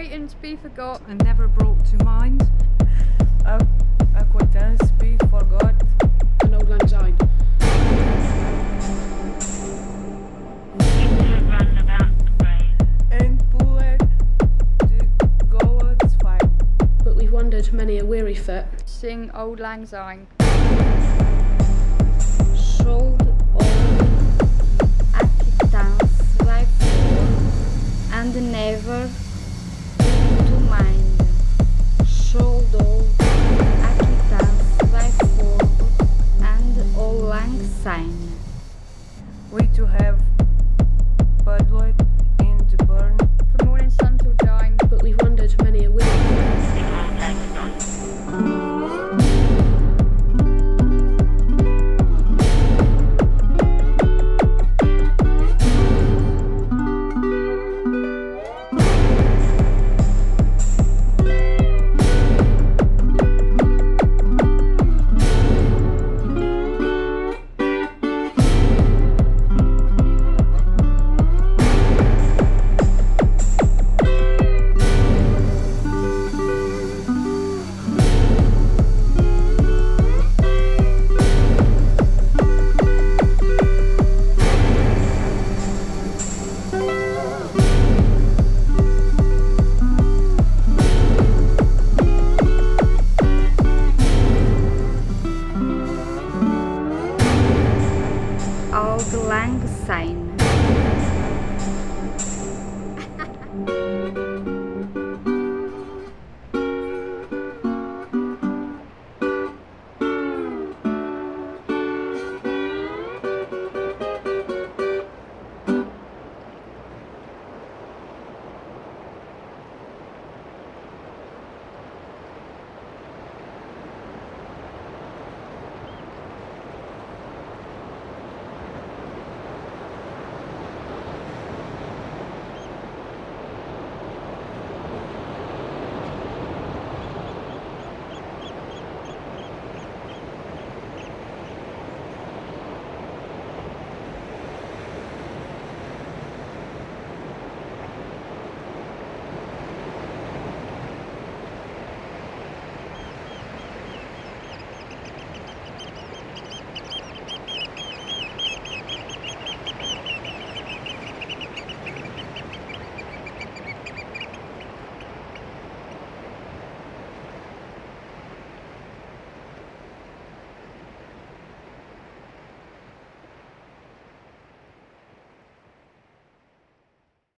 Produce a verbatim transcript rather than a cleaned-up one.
waiting to be forgot and never brought to mind. Ac- acquaintance be forgot. An Auld Lang Syne. And pulled the gods fine. But we've wandered many a weary foot. sing Auld Lang Syne. Sold all acquaintance by four and never to mind. Sold all acquaintance by four and Auld Lang Syne. We to have puddled in the burn. From morning sun till dawn. But we've wandered many a weary foot. Auld Lang Syne.